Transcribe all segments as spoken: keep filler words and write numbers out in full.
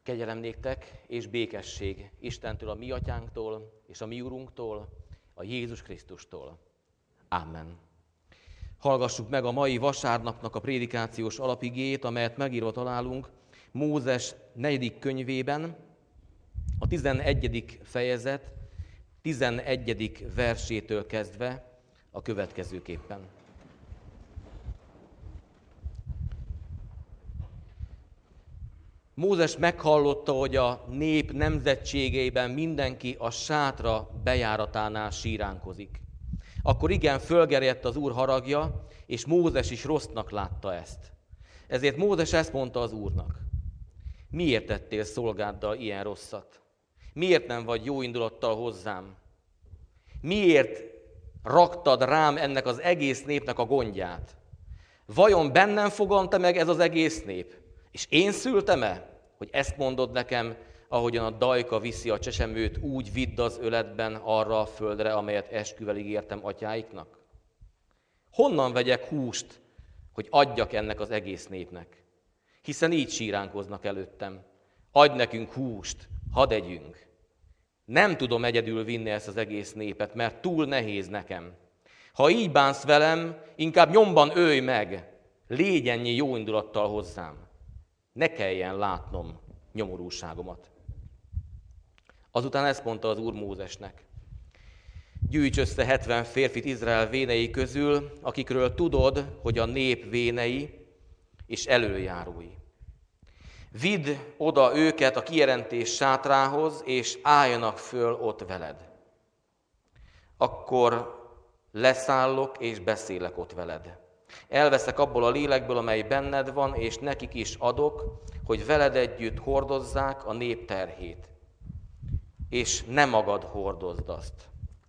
Kegyelem néktek és békesség Istentől, a mi atyánktól és a mi Urunktól, a Jézus Krisztustól. Amen. Hallgassuk meg a mai vasárnapnak a prédikációs alapigét, amelyet megírva találunk Mózes negyedik könyvében, a tizenegyedik fejezet tizenegyedik versétől kezdve a következőképpen. Mózes meghallotta, hogy a nép nemzetségeiben mindenki a sátra bejáratánál síránkozik. Akkor igen, fölgerjedt az Úr haragja, és Mózes is rossznak látta ezt. Ezért Mózes ezt mondta az Úrnak: miért tettél szolgáddal ilyen rosszat? Miért nem vagy jó indulattal hozzám? Miért raktad rám ennek az egész népnek a gondját? Vajon bennem fogant-e meg ez az egész nép? És én szültem-e, hogy ezt mondod nekem, ahogyan a dajka viszi a csecsemőt, úgy vidd az öletben arra a földre, amelyet esküvel ígértem atyáiknak? Honnan vegyek húst, hogy adjak ennek az egész népnek? Hiszen így síránkoznak előttem. Adj nekünk húst, hadd együnk. Nem tudom egyedül vinni ezt az egész népet, mert túl nehéz nekem. Ha így bánsz velem, inkább nyomban ölj meg, légy ennyi jó indulattal hozzám. Ne kelljen látnom nyomorúságomat. Azután ezt mondta az Úr Mózesnek: gyűjts össze hetven férfit Izrael vénei közül, akikről tudod, hogy a nép vénei és elöljárói. Vidd oda őket a kijelentés sátrához, és álljanak föl ott veled. Akkor leszállok és beszélek ott veled. Elveszek abból a lélekből, amely benned van, és nekik is adok, hogy veled együtt hordozzák a nép terhét. És ne magad hordozd azt.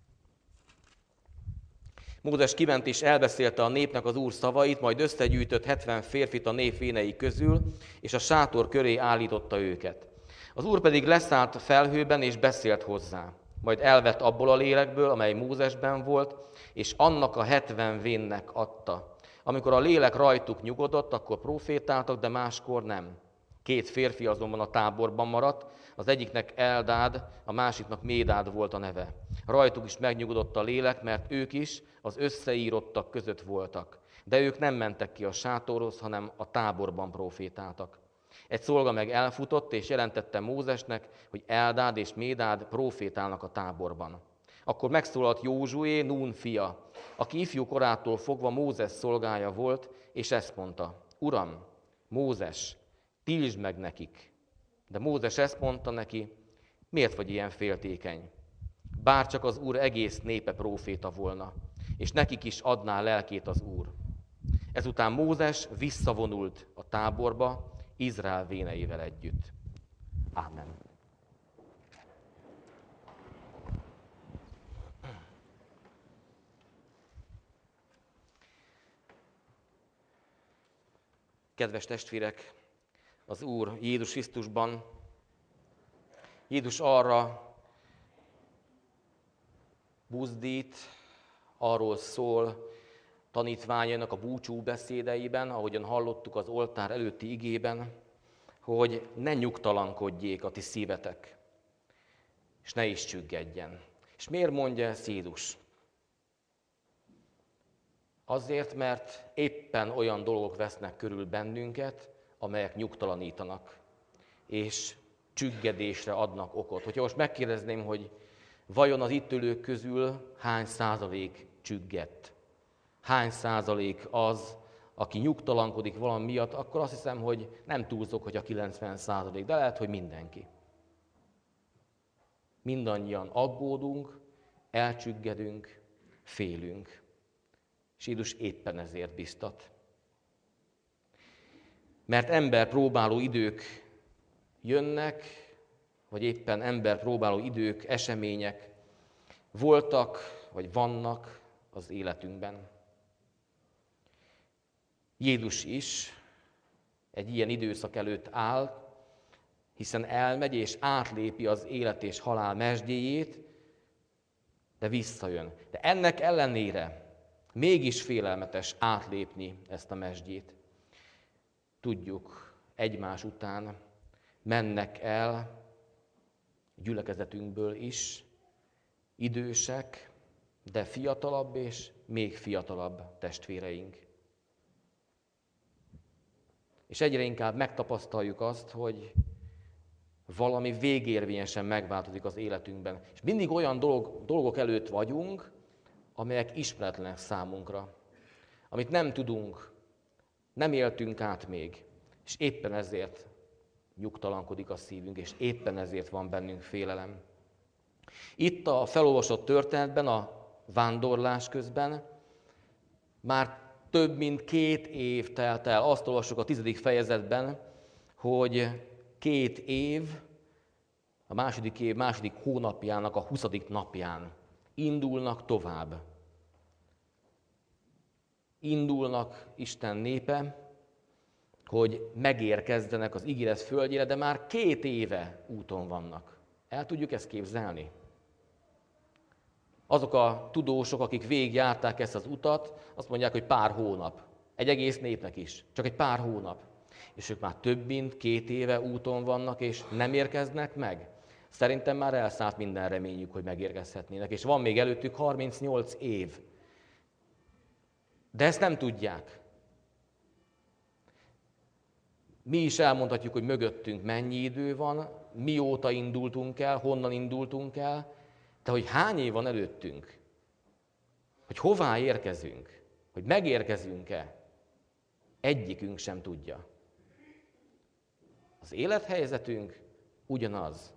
Mózes kiment és elbeszélte a népnek az Úr szavait, majd összegyűjtött hetven férfit a nép vénei közül, és a sátor köré állította őket. Az Úr pedig leszállt a felhőben, és beszélt hozzá. Majd elvett abból a lélekből, amely Mózesben volt, és annak a hetven vénnek adta. Amikor a lélek rajtuk nyugodott, akkor profétáltak, de máskor nem. Két férfi azonban a táborban maradt, az egyiknek Eldád, a másiknak Médád volt a neve. Rajtuk is megnyugodott a lélek, mert ők is az összeírottak között voltak. De ők nem mentek ki a sátorhoz, hanem a táborban profétáltak. Egy szolga meg elfutott, és jelentette Mózesnek, hogy Eldád és Médád profétálnak a táborban. Akkor megszólalt Józsué, Nún fia, aki ifjú korától fogva Mózes szolgája volt, és ezt mondta: Uram, Mózes, tiltsd meg nekik. De Mózes ezt mondta neki: miért vagy ilyen féltékeny? Bárcsak az Úr egész népe próféta volna, és nekik is adná lelkét az Úr. Ezután Mózes visszavonult a táborba, Izrael véneivel együtt. Ámen. Kedves testvérek, az Úr Jézus Krisztusban, Jézus arra buzdít, arról szól tanítványainak a búcsú beszédeiben, ahogyan hallottuk az oltár előtti igében, hogy ne nyugtalankodjék a ti szívetek, és ne is csüggedjen. És miért mondja ezt Jézus? Azért, mert éppen olyan dolgok vesznek körül bennünket, amelyek nyugtalanítanak, és csüggedésre adnak okot. Hogyha most megkérdezném, hogy vajon az itt ülők közül hány százalék csüggett? Hány százalék az, aki nyugtalankodik valami miatt, akkor azt hiszem, hogy nem túlzok, hogy a kilencven százalék, de lehet, hogy mindenki. Mindannyian aggódunk, elcsüggedünk, félünk. És Jézus éppen ezért biztat. Mert ember próbáló idők jönnek, vagy éppen ember próbáló idők, események voltak, vagy vannak az életünkben. Jézus is egy ilyen időszak előtt áll, hiszen elmegy és átlépi az élet és halál mesdjéjét, de visszajön. De ennek ellenére mégis félelmetes átlépni ezt a mesdjét. Tudjuk egymás után, mennek el gyülekezetünkből is idősek, de fiatalabb és még fiatalabb testvéreink. És egyre inkább megtapasztaljuk azt, hogy valami végérvényesen megváltozik az életünkben. És mindig olyan dolog, dolgok előtt vagyunk, amelyek ismeretlenek számunkra, amit nem tudunk, nem éltünk át még, és éppen ezért nyugtalankodik a szívünk, és éppen ezért van bennünk félelem. Itt a felolvasott történetben, a vándorlás közben már több mint két év telt el. Azt olvassuk a tizedik fejezetben, hogy két év, a második év második hónapjának a huszadik napján indulnak tovább. Indulnak Isten népe, hogy megérkezzenek az ígéret földjére, de már két éve úton vannak. El tudjuk ezt képzelni? Azok a tudósok, akik végigjárták ezt az utat, azt mondják, hogy pár hónap. Egy egész népnek is. Csak egy pár hónap. És ők már több mint két éve úton vannak, és nem érkeznek meg. Szerintem már elszállt minden reményük, hogy megérkezhetnének. És van még előttük harmincnyolc év. De ezt nem tudják. Mi is elmondhatjuk, hogy mögöttünk mennyi idő van, mióta indultunk el, honnan indultunk el, de hogy hány év van előttünk, hogy hová érkezünk, hogy megérkezünk-e, egyikünk sem tudja. Az élethelyzetünk ugyanaz,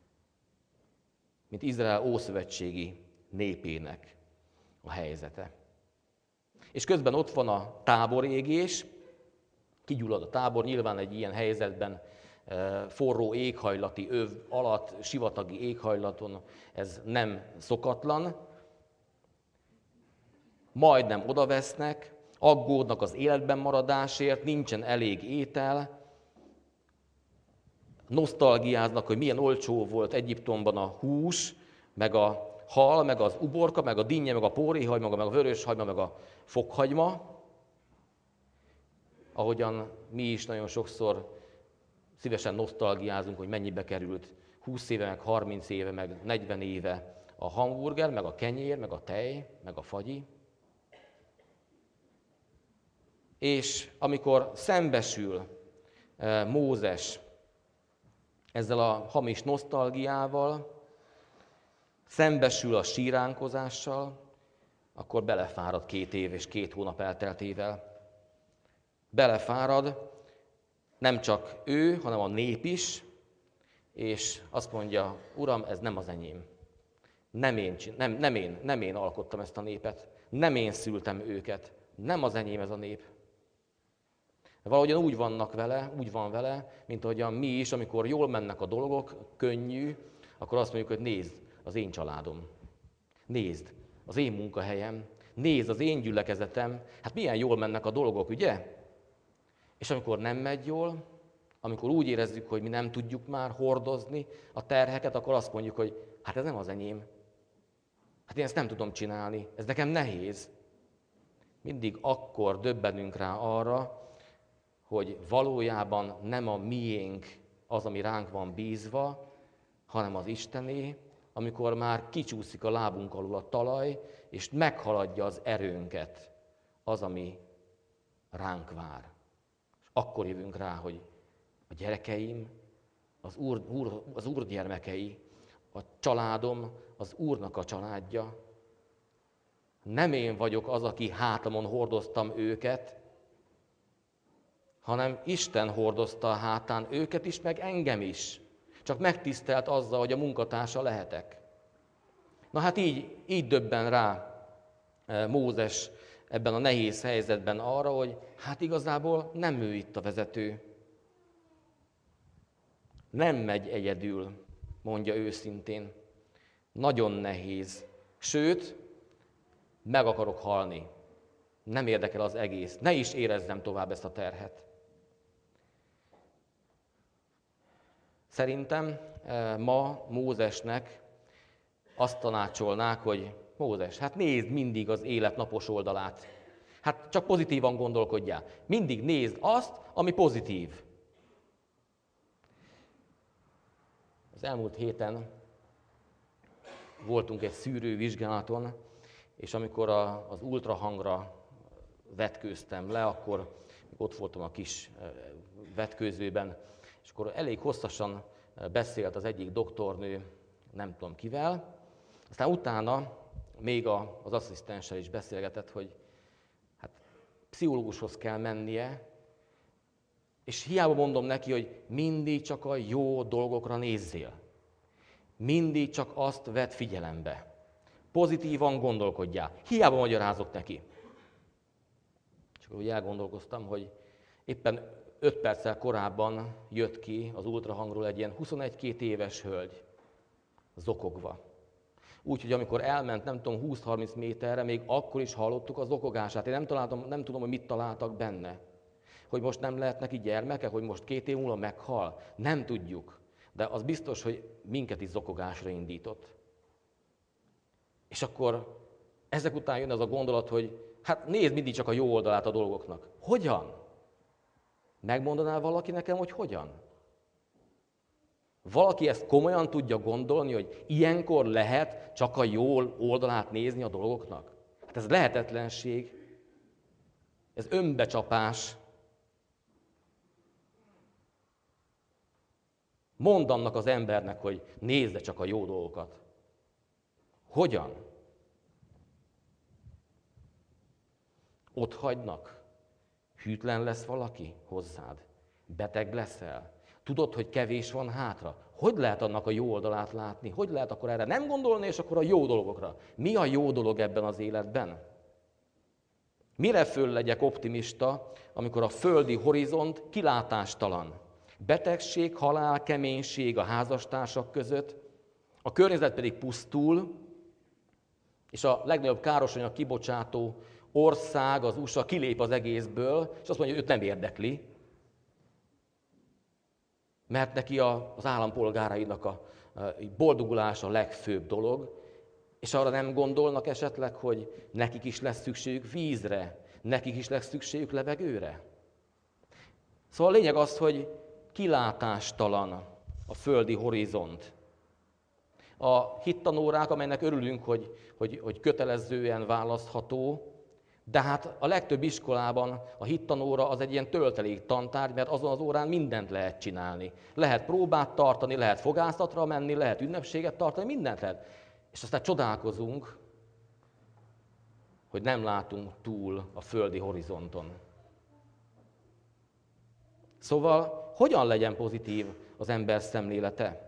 mint Izrael ószövetségi népének a helyzete. És közben ott van a táborégés, kigyullad a tábor, nyilván egy ilyen helyzetben forró éghajlati öv alatt, sivatagi éghajlaton ez nem szokatlan. Majdnem odavesznek, aggódnak az életben maradásért, nincsen elég étel, nosztalgiáznak, hogy milyen olcsó volt Egyiptomban a hús, meg a hal, meg az uborka, meg a dinnye, meg a póréhagyma, meg a vöröshagyma, meg a fokhagyma. Ahogyan mi is nagyon sokszor szívesen nosztalgiázunk, hogy mennyibe került húsz éve, meg harminc éve, meg negyven éve a hamburger, meg a kenyér, meg a tej, meg a fagyi. És amikor szembesül Mózes ezzel a hamis nosztalgiával, szembesül a síránkozással, akkor belefárad két év és két hónap elteltével. Belefárad, nem csak ő, hanem a nép is, és azt mondja, Uram, ez nem az enyém. Nem én, nem, nem, én, nem én alkottam ezt a népet, nem én szültem őket, nem az enyém ez a nép. Valahogyan úgy vannak vele, úgy van vele, mint ahogyan mi is, amikor jól mennek a dolgok, könnyű, akkor azt mondjuk, hogy nézd, az én családom. Nézd, az én munkahelyem. Nézd, az én gyülekezetem. Hát milyen jól mennek a dolgok, ugye? És amikor nem megy jól, amikor úgy érezzük, hogy mi nem tudjuk már hordozni a terheket, akkor azt mondjuk, hogy hát ez nem az enyém. Hát én ezt nem tudom csinálni, ez nekem nehéz. Mindig akkor döbbenünk rá arra, hogy valójában nem a miénk az, ami ránk van bízva, hanem az Istené, amikor már kicsúszik a lábunk alul a talaj, és meghaladja az erőnket az, ami ránk vár. És akkor jövünk rá, hogy a gyerekeim, az úr, úr, az úr gyermekei, a családom, az Úrnak a családja. Nem én vagyok az, aki hátamon hordoztam őket, hanem Isten hordozta a hátán őket is, meg engem is. Csak megtisztelt azzal, hogy a munkatársa lehetek. Na hát így, így döbben rá Mózes ebben a nehéz helyzetben arra, hogy hát igazából nem ő itt a vezető. Nem megy egyedül, mondja őszintén. Nagyon nehéz. Sőt, meg akarok halni. Nem érdekel az egész. Ne is érezzem tovább ezt a terhet. Szerintem ma Mózesnek azt tanácsolnák, hogy Mózes, hát nézd mindig az élet napos oldalát. Hát csak pozitívan gondolkodjál. Mindig nézd azt, ami pozitív. Az elmúlt héten voltunk egy szűrővizsgálaton, és amikor a, az ultrahangra vetkőztem le, akkor ott voltam a kis vetkőzőben, és akkor elég hosszasan beszélt az egyik doktornő, nem tudom kivel, aztán utána még a, az asszisztenssel is beszélgetett, hogy hát pszichológushoz kell mennie, és hiába mondom neki, hogy mindig csak a jó dolgokra nézzél. Mindig csak azt vedd figyelembe. Pozitívan gondolkodjál. Hiába magyarázok neki. És akkor úgy elgondolkoztam, hogy éppen öt perccel korábban jött ki az ultrahangról egy ilyen huszonegy-két éves hölgy, zokogva. Úgyhogy amikor elment, nem tudom, húsz-harminc méterre, még akkor is hallottuk a zokogását. Én nem, találtam, nem tudom, hogy mit találtak benne. Hogy most nem lehet neki gyermeke, hogy most két év múlva meghal. Nem tudjuk. De az biztos, hogy minket is zokogásra indított. És akkor ezek után jön az a gondolat, hogy hát nézd mindig csak a jó oldalát a dolgoknak. Hogyan? Megmondanál valaki nekem, hogy hogyan? Valaki ezt komolyan tudja gondolni, hogy ilyenkor lehet csak a jó oldalát nézni a dolgoknak? Hát ez lehetetlenség, ez önbecsapás. Mondd annak az embernek, hogy nézze csak a jó dolgokat. Hogyan? Ott hagynak? Hűtlen lesz valaki hozzád? Beteg leszel? Tudod, hogy kevés van hátra? Hogy lehet annak a jó oldalát látni? Hogy lehet akkor erre nem gondolni, és akkor a jó dolgokra? Mi a jó dolog ebben az életben? Mire föl legyek optimista, amikor a földi horizont kilátástalan? Betegség, halál, keménység a házastársak között, a környezet pedig pusztul, és a legnagyobb károsanyag kibocsátó ország, az u es á kilép az egészből, és azt mondja, hogy őt nem érdekli, mert neki az állampolgárainak a boldogulás a legfőbb dolog, és arra nem gondolnak esetleg, hogy nekik is lesz szükségük vízre, nekik is lesz szükségük levegőre. Szóval a lényeg az, hogy kilátástalan a földi horizont. A hittanórák, amelynek örülünk, hogy, hogy, hogy kötelezően választható, de hát a legtöbb iskolában a hittanóra az egy ilyen töltelék tantárgy, mert azon az órán mindent lehet csinálni. Lehet próbát tartani, lehet fogászatra menni, lehet ünnepséget tartani, mindent lehet. És aztán csodálkozunk, hogy nem látunk túl a földi horizonton. Szóval hogyan legyen pozitív az ember szemlélete?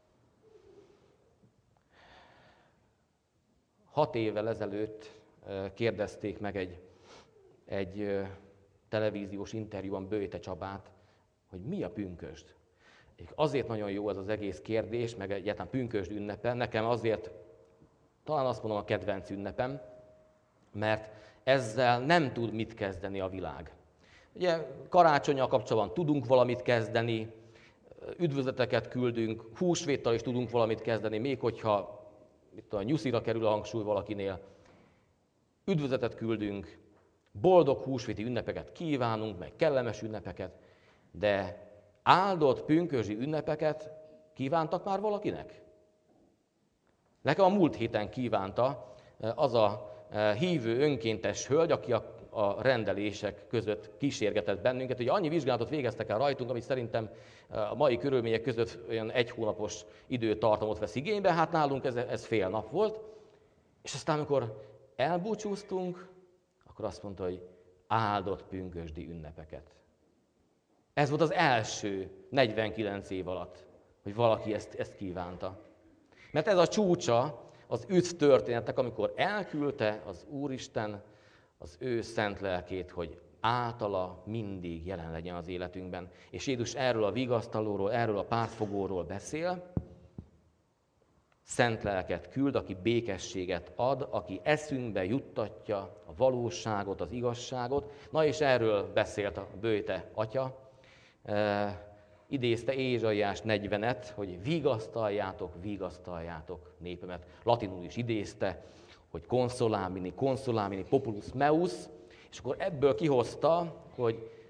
Hat évvel ezelőtt kérdezték meg egy, egy televíziós interjúban Böjte Csabát, hogy mi a pünkösd. Azért nagyon jó ez az egész kérdés, meg egyáltalán pünkösd ünnepe. Nekem azért, talán azt mondom, a kedvenc ünnepem, mert ezzel nem tud mit kezdeni a világ. Ugye karácsonnyal kapcsolatban tudunk valamit kezdeni, üdvözleteket küldünk, húsvéttal is tudunk valamit kezdeni, még hogyha itt a nyuszira kerül a hangsúly valakinél. Üdvözletet küldünk, boldog húsvéti ünnepeket kívánunk, meg kellemes ünnepeket, de áldott pünkösdi ünnepeket kívántak már valakinek? Nekem a múlt héten kívánta az a hívő önkéntes hölgy, aki a, a rendelések között kísérgetett bennünket. Ugye annyi vizsgálatot végeztek el rajtunk, ami szerintem a mai körülmények között olyan egy hónapos időtartamot vesz igénybe, hát nálunk ez, ez fél nap volt. És aztán, amikor elbúcsúztunk, akkor azt mondta, hogy áldott pünkösdi ünnepeket. Ez volt az első negyvenkilenc év alatt, hogy valaki ezt, ezt kívánta. Mert ez a csúcsa az üdv történetek, amikor elküldte az Úristen az ő szent lelkét, hogy általa mindig jelen legyen az életünkben. És Jézus erről a vigasztalóról, erről a pártfogóról beszél, szent lelket küld, aki békességet ad, aki eszünkbe juttatja a valóságot, az igazságot. Na és erről beszélt a Böjte atya. E, idézte Ézsaiás negyvenet, hogy vigasztaljátok, vigasztaljátok népemet. Latinul is idézte, hogy consolamini, consolamini populus meus, és akkor ebből kihozta, hogy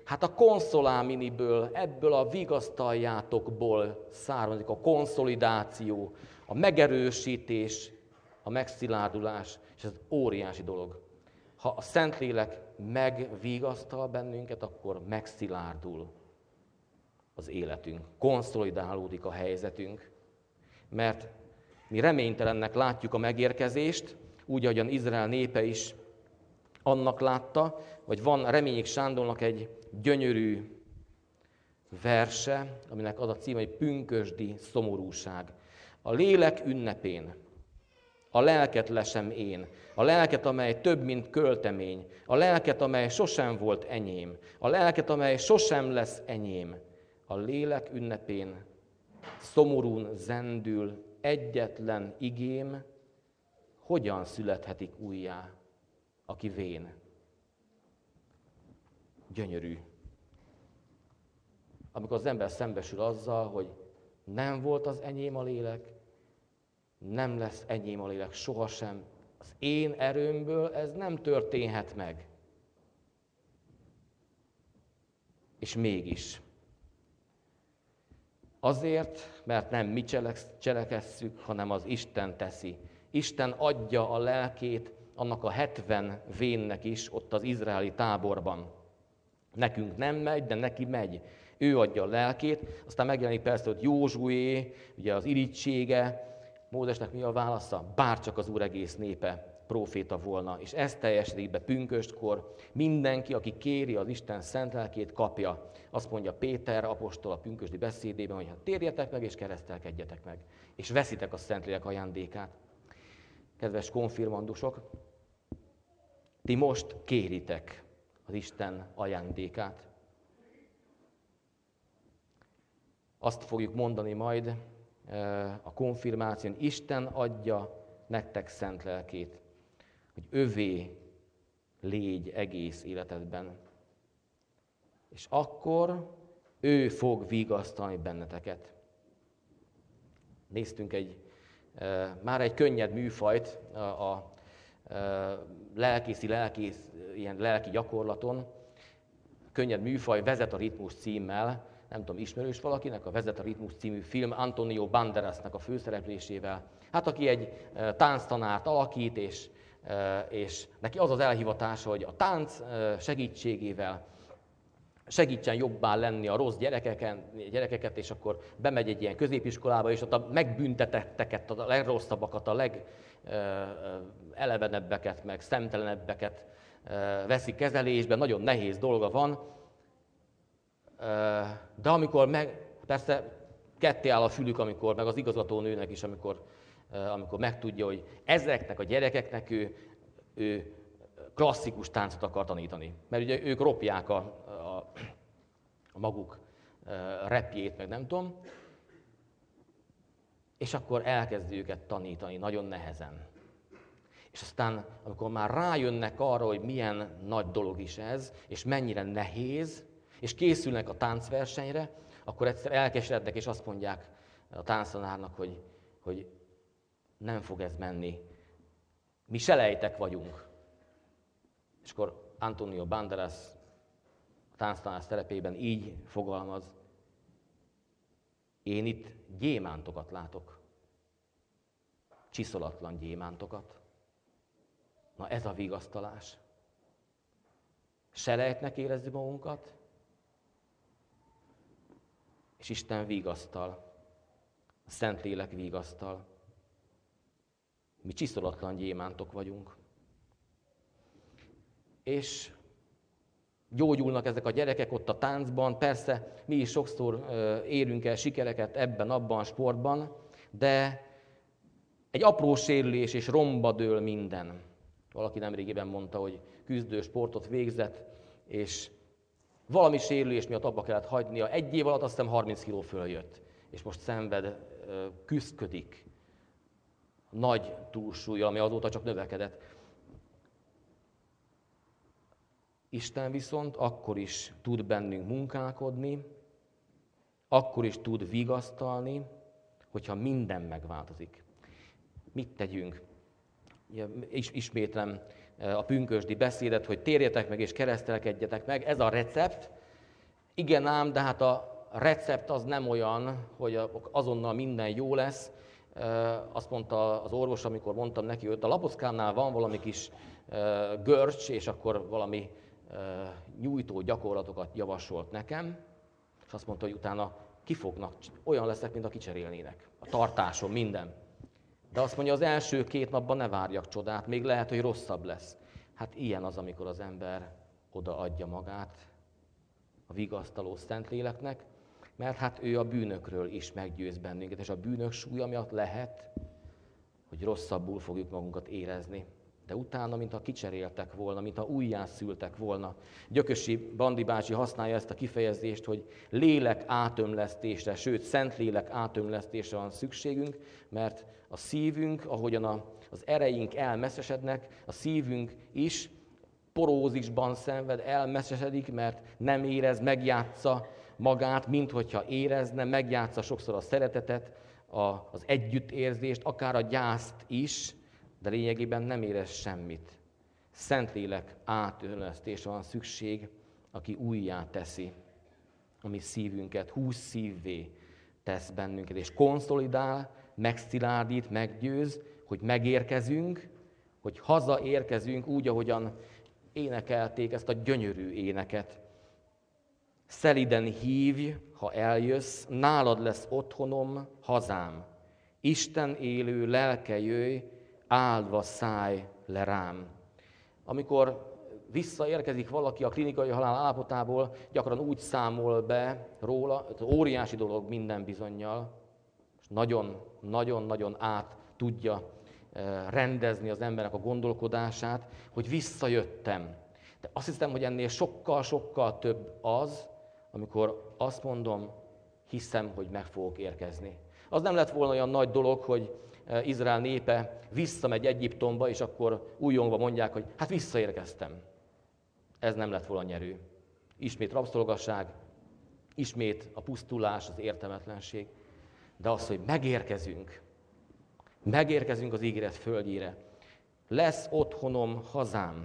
Hát a konszoláminiből, ebből a vigasztaljátokból származik a konszolidáció, a megerősítés, a megszilárdulás, és ez óriási dolog. Ha a Szentlélek megvigasztal bennünket, akkor megszilárdul az életünk, konszolidálódik a helyzetünk, mert mi reménytelennek látjuk a megérkezést, úgy, ahogyan Izrael népe is annak látta, vagy van Reményik Sándornak egy gyönyörű verse, aminek az a címe, hogy Pünkösdi szomorúság. A lélek ünnepén, a lelket lesem én, a lelket, amely több, mint költemény, a lelket, amely sosem volt enyém, a lelket, amely sosem lesz enyém, a lélek ünnepén szomorún zendül egyetlen igém, hogyan születhetik újjá, aki vén. Gyönyörű. Amikor az ember szembesül azzal, hogy nem volt az enyém a lélek, nem lesz enyém a lélek sohasem, az én erőmből ez nem történhet meg. És mégis. Azért, mert nem mi cselekesszük, hanem az Isten teszi. Isten adja a lelkét annak a hetven vénnek is ott az izraeli táborban. Nekünk nem megy, de neki megy. Ő adja a lelkét, aztán megjelenik persze ott Józsué, ugye az irítsége. Mózesnek mi a válasza? Bárcsak az Úr egész népe próféta volna. És ez teljesedik be pünköstkor. Mindenki, aki kéri az Isten szent lelkét, kapja. Azt mondja Péter apostol a pünkösdi beszédében, hogy hát térjetek meg és keresztelkedjetek meg. És veszitek a Szentlélek ajándékát. Kedves konfirmandusok, ti most kéritek az Isten ajándékát. Azt fogjuk mondani majd a konfirmáción, Isten adja nektek szent lelkét, hogy övé légy egész életedben. És akkor ő fog vigasztalni benneteket. Néztünk egy, már egy könnyed műfajt a, a, a lelkészi, lelkész, ilyen lelki gyakorlaton. Könnyed műfaj, Vezet a ritmus címmel, nem tudom, ismerős valakinek, a Vezet a ritmus című film Antonio Banderasnak a főszereplésével. Hát aki egy tánctanárt alakít, és, és neki az az elhivatása, hogy a tánc segítségével segítsen jobbá lenni a rossz gyerekeken, gyerekeket, és akkor bemegy egy ilyen középiskolába, és ott a megbüntetetteket, a legrosszabbakat, a legelevenebbeket, meg szemtelenebbeket veszi kezelésbe, nagyon nehéz dolga van. De amikor meg, persze ketté áll a fülük, amikor, meg az igazgatónőnek is, amikor, amikor megtudja, hogy ezeknek a gyerekeknek ő, ő klasszikus táncot akar tanítani. Mert ugye ők ropják a, a, a maguk repjét, meg nem tudom, és akkor elkezdi őket tanítani nagyon nehezen. És aztán, amikor már rájönnek arra, hogy milyen nagy dolog is ez, és mennyire nehéz, és készülnek a táncversenyre, akkor egyszer elkeserednek, és azt mondják a tánctanárnak, hogy, hogy nem fog ez menni. Mi selejtek vagyunk. És akkor Antonio Banderas a tánctanár szerepében így fogalmaz: én itt gyémántokat látok. Csiszolatlan gyémántokat. Na ez a vigasztalás. Selejtnek érezzük magunkat, és Isten vigasztal, a Szentlélek vigasztal. Mi csiszolatlan gyémántok vagyunk. És gyógyulnak ezek a gyerekek ott a táncban, persze mi is sokszor érünk el sikereket ebben, abban a sportban, de egy apró sérülés és romba dől minden. Valaki nemrégiben mondta, hogy küzdő sportot végzett, és valami sérülés miatt abba kellett hagynia. Egy év alatt azt hiszem harminc kiló följött, és most szenved, küszködik nagy túlsúlya, ami azóta csak növekedett. Isten viszont akkor is tud bennünk munkálkodni, akkor is tud vigasztalni, hogyha minden megváltozik. Mit tegyünk? Is, ismétlem a pünkösdi beszédet, hogy térjetek meg és keresztelkedjetek meg. Ez a recept, Igen ám, de hát a recept az nem olyan, hogy azonnal minden jó lesz. Azt mondta az orvos, amikor mondtam neki, hogy a lapockámnál van valami kis görcs, és akkor valami nyújtó gyakorlatokat javasolt nekem, és azt mondta, hogy utána kifognak, olyan leszek, mint a kicserélnének. A tartásom, minden. De azt mondja, az első két napban ne várjak csodát, még lehet, hogy rosszabb lesz. Hát ilyen az, amikor az ember odaadja magát a vigasztaló Szentléleknek, mert hát ő a bűnökről is meggyőz bennünket, és a bűnök súlya miatt lehet, hogy rosszabbul fogjuk magunkat érezni. De utána, mintha kicseréltek volna, mintha újjászültek volna. Gyökösi Bandi bácsi használja ezt a kifejezést, hogy lélek átömlesztésre, sőt, Szentlélek átömlesztésre van szükségünk, mert a szívünk, ahogyan a, az ereink elmesszesednek, a szívünk is porózisban szenved, elmesszesedik, mert nem érez, megjátsza magát, minthogyha érezne, megjátsza sokszor a szeretetet, a, az együttérzést, akár a gyászt is, de lényegében nem érez semmit. Szentlélek átönlesztésre van szükség, aki újjá teszi a mi szívünket, húsz szívvé tesz bennünket, és konszolidál, megszilárdít, meggyőz, hogy megérkezünk, hogy hazaérkezünk úgy, ahogyan énekelték ezt a gyönyörű éneket. Szeliden hívj, ha eljössz, nálad lesz otthonom, hazám. Isten élő lelke jöjj, áldva szállj le rám. Amikor visszaérkezik valaki a klinikai halál állapotából, gyakran úgy számol be róla, óriási dolog minden bizonnyal, és nagyon-nagyon-nagyon át tudja rendezni az embernek a gondolkodását, hogy visszajöttem. De azt hiszem, hogy ennél sokkal-sokkal több az, amikor azt mondom, hiszem, hogy meg fogok érkezni. Az nem lett volna olyan nagy dolog, hogy Izrael népe visszamegy Egyiptomba, és akkor újongva mondják, hogy hát visszaérkeztem. Ez nem lett volna nyerő. Ismét rabszolgasság, ismét a pusztulás, az értelmetlenség. De az, hogy megérkezünk, megérkezünk az ígéret földjére. Lesz otthonom, hazám.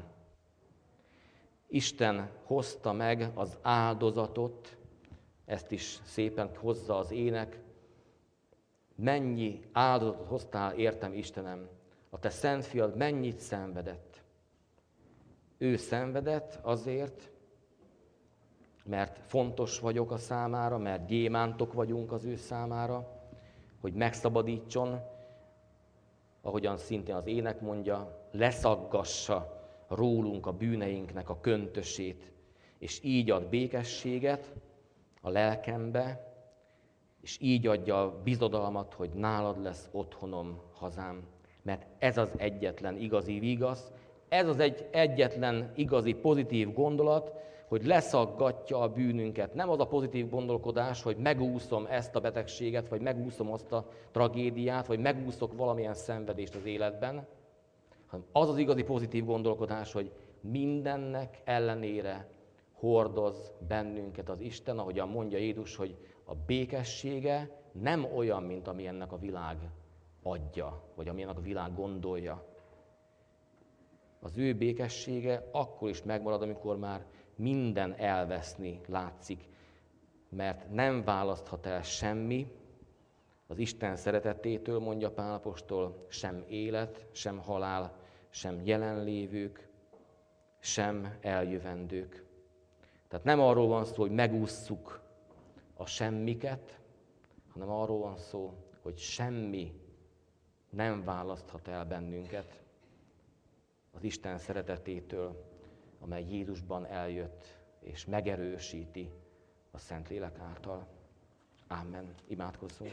Isten hozta meg az áldozatot, ezt is szépen hozza az ének. Mennyi áldozatot hoztál, értem, Istenem, a te szent fiad mennyit szenvedett. Ő szenvedett azért, mert fontos vagyok a számára, mert gyémántok vagyunk az ő számára, hogy megszabadítson, ahogyan szintén az ének mondja, leszaggassa rólunk a bűneinknek a köntösét, és így ad békességet a lelkembe, és így adja a bizodalmat, hogy nálad lesz otthonom, hazám. Mert ez az egyetlen igazi vigasz, ez az egy egyetlen igazi pozitív gondolat, hogy leszaggatja a bűnünket. Nem az a pozitív gondolkodás, hogy megúszom ezt a betegséget, vagy megúszom azt a tragédiát, vagy megúszok valamilyen szenvedést az életben, hanem az az igazi pozitív gondolkodás, hogy mindennek ellenére hordoz bennünket az Isten, ahogyan mondja Jézus, hogy a békessége nem olyan, mint ami ennek a világ adja, vagy ami ennek a világ gondolja. Az ő békessége akkor is megmarad, amikor már minden elveszni látszik, mert nem választhat el semmi az Isten szeretetétől, mondja Pál apostol, sem élet, sem halál, sem jelenlévők, sem eljövendők. Tehát nem arról van szó, hogy megússzuk a semmiket, hanem arról van szó, hogy semmi nem választhat el bennünket az Isten szeretetétől, amely Jézusban eljött és megerősíti a Szentlélek által. Ámen. Imádkozzunk.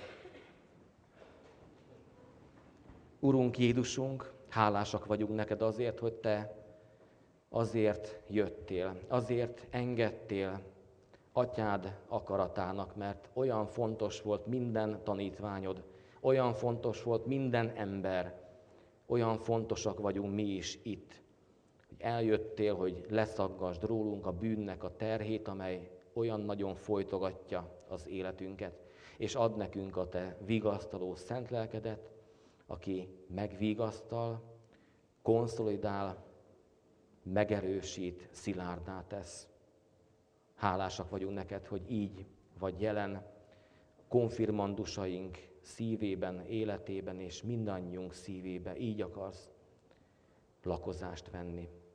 Urunk Jézusunk, hálásak vagyunk neked azért, hogy te azért jöttél, azért engedtél atyád akaratának, mert olyan fontos volt minden tanítványod, olyan fontos volt minden ember, olyan fontosak vagyunk mi is itt, hogy eljöttél, hogy leszaggasd rólunk a bűnnek a terhét, amely olyan nagyon folytogatja az életünket, és ad nekünk a te vigasztaló szent lelkedet, aki megvigasztal, konszolidál, megerősít, szilárdá tesz. Hálásak vagyunk neked, hogy így vagy jelen konfirmandusaink szívében, életében és mindannyiunk szívébe. Így akarsz lakozást venni.